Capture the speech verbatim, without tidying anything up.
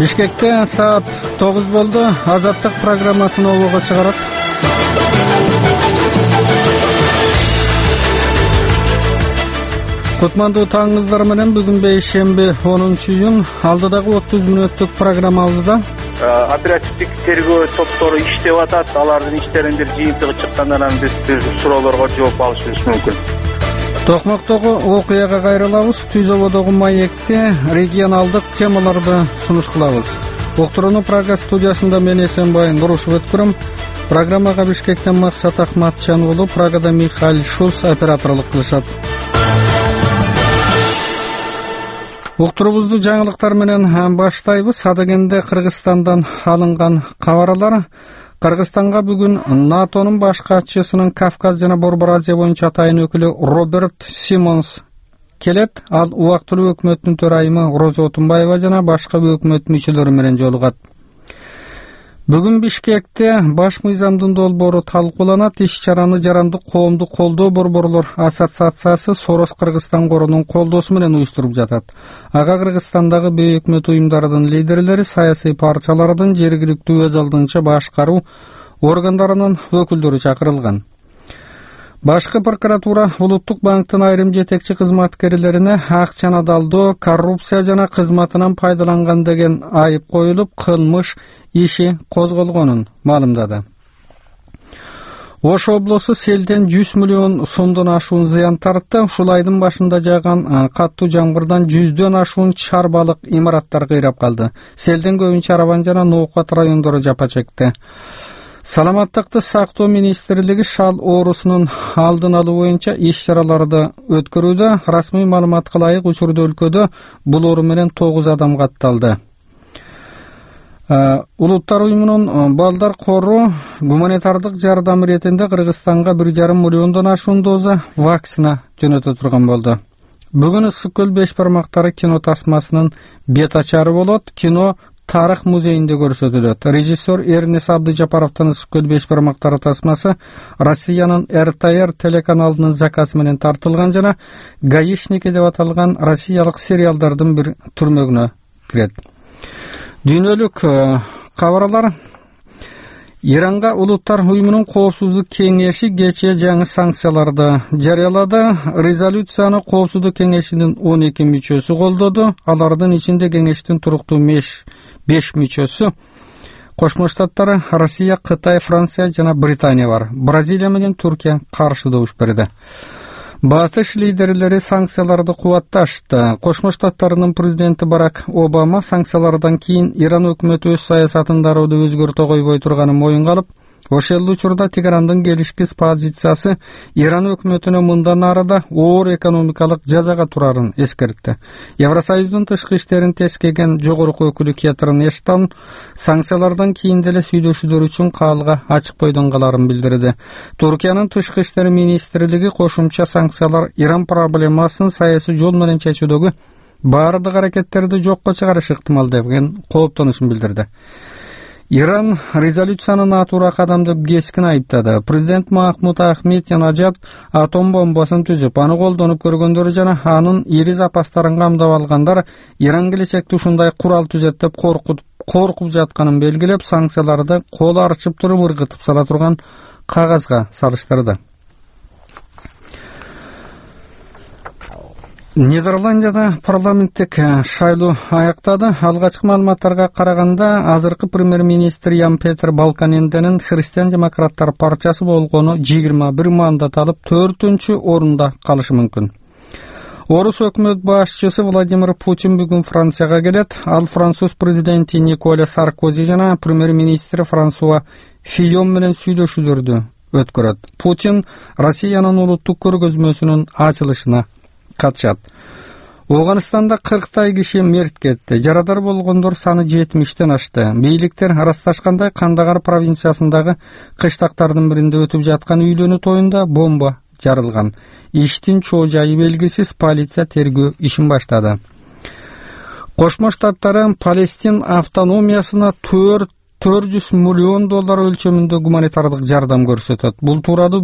Бишкекте саат тогуз болду. Азаттык программасын обого чыгарат. Кутмандуу таңыңыздар менен бүгүн бейшемби онунчу июнь алдыдагы отуз мүнөттүк программабызда оперативдик тергөө топтору иштеп атат. Алардын иштеринин бир жыйынтыгы чыккандан анан биз бир суроолорго жооп алышыбыз мүмкүн. Токмоктогу окуяга кайрылабыз. Түзөбодогу маекте регионалдык темаларды сунуш кылабыз. Уктурууну Прага студиясында мен Эсенбай Нурушев өткөрөм. Программага Бишкектен Максат Ахматчан болуп, Прагада Михаил Шулц операторлук кылышат. Уктуруубузду жаңылыктар менен баштайбыз. Адегенде Кыргызстандан алынган кабарлар. Кыргызстанга бүгүн НАТОнун баш катчысынын Кавказ жана Борбор Азия боюнча атайын өкүлү Роберт Симмонс келет. Ал убактылуу өкмөттүн төрайымы Роза Отунбаева жана башка өкмөт мүчөлөрү менен жолугат. Бүгүн Бишкекте баш мыйзамдын долбоору талкууланат. Иш-чараны Жарандык коомду колдоо борборлор ассоциациясы Сорос Кыргызстан корунун колдоосу менен уюштуруп жатат. Ага Кыргызстандагы бейөкмөт уюмдардын лидерлери, саясий партиялардын жергиликтүү өз алдынча башкаруу органдарынын өкүлдөрү чакырылган. Башкы прокуратура Улуттук банктын айрым жетекчи кызматкерлерине акчаны далдоо, коррупция жана кызматынан пайдаланган деген айып коюлуп, кылмыш иши козголгонун маалымдады. Ош облусу селден жүз миллион сомдон ашуун зыян тартты. Ушул айдын башында жааган каттуу жамгырдан жүздөн ашуун чарбалык имараттар кыйрап калды. Селден көбүнчө Арабан жана Ноокат райондору жапа чекти. Саламаттыкты сактоо министрлиги шал оорусунун алдын алуу боюнча иш-чараларды өткөрүүдө. Расмий маалыматка ылайык учурда өлкөдө бул оору менен тогуз адам катталды. Улуттар уюмунун балдар кору гуманитардык жардам иретинде Кыргызстанга бир жарым миллиондон ашуун доза вакцина жөнөтө турган болду. Бүгүн Ысык көл беш бармактары кино тасмасынын бет ачары болот. Кино Тарых музейинде көрсөтүлөт. Режиссер Эрнес Абдыжапаровдун Ысык көл беш бармактары тасмасы Россиянын эр тэ эр телеканалынын заказы менен тартылган жана Гаишники деп аталган россиялык сериалдардын бир түрмөгүнө кирет. Дүйнөлүк кабарлар. Иранга Улуттар уюмунун коопсуздук кеңеши кечээ жаңы санкцияларды жарыялады. Резолюцияны коопсуздук кеңешинин он эки мүчөсү колдоду. Алардын ичинде кеңештин туруктуу беш мүчөсү Кошмо Штаттар, Россия, Кытай, Франция жана Британия бар. Бразилия менен Туркия каршы добуш берди. Батыш лидерлери санкцияларды кубатташты. Кошмо Штаттарынын президенти Барак Обама санкциялардан кийин Иран өкмөтү өз саясатын дароодо өзгөртө койбой турганын моюнга алып, ошол учурда Теһрандын келишкис позициясы Иран өкмөтүнө мындан ары да оор экономикалык жазага турарын эскертти. Евросоюздун тышкы иштерин тескеген жогорку өкүлү Кетрин Эштон санкциялардан кийин деле сүйлөшүүлөр үчүн каалга ачык бойдон каларын билдирди. Туркиянын тышкы иштер министрлиги кошумча санкциялар Иран проблемасын саясий жол менен чечүүдөгү баардык аракеттерди жокко чыгарышы ыктымал деген кооптонушун билдирди. Иран резолюцияны натура кадам деп кескин айыптады. Президент Махмуд Ахмединежад атом бомбасын түзүп, аны колдонуп көргөндөр жана анын ири запастарын камдап алгандар Иран келечекте ушундай курал түзөт деп коркуп коркуп жатканын белгилеп, санкцияларды кол арчып туруп ыргытып сала турган кагазга салыштырды. Нидерландияда парламенттик шайлоо аяктады. Алгачкы маалыматтарга караганда, азыркы премьер-министр Ян Петер Балканенденин Христиан демократтар партиясы болгону жыйырма бир мандат алып, төртүнчү орунда калышы мүмкүн. Орус өкмөт башчысы Владимир Путин бүгүн Францияга келет. Ал француз президенти Николя Саркози жана премьер-министр Франсуа Фийон менен сүйлөшүүлөрдү өткөрөт. Путин Россиянын улуттук көргөзмөсүнүн ачылышына катышат. Оганстанда кырктай киши мерт кетти. Жарадар болгондор саны жетимиштен ашты. Бийликтер арасташкандай Кандагар провинциясындагы кыштактардын биринде өтүп жаткан үйлөнүү тоюнда бомба жарылган. Иштин чоо жайы белгисиз, полиция тергөө ишин баштады. Кошмо Штаттары Палестин автономиясына төрт жүз миллион доллар өлчөмүндө гуманитардык жардам көрсөтөт. Бул тууралуу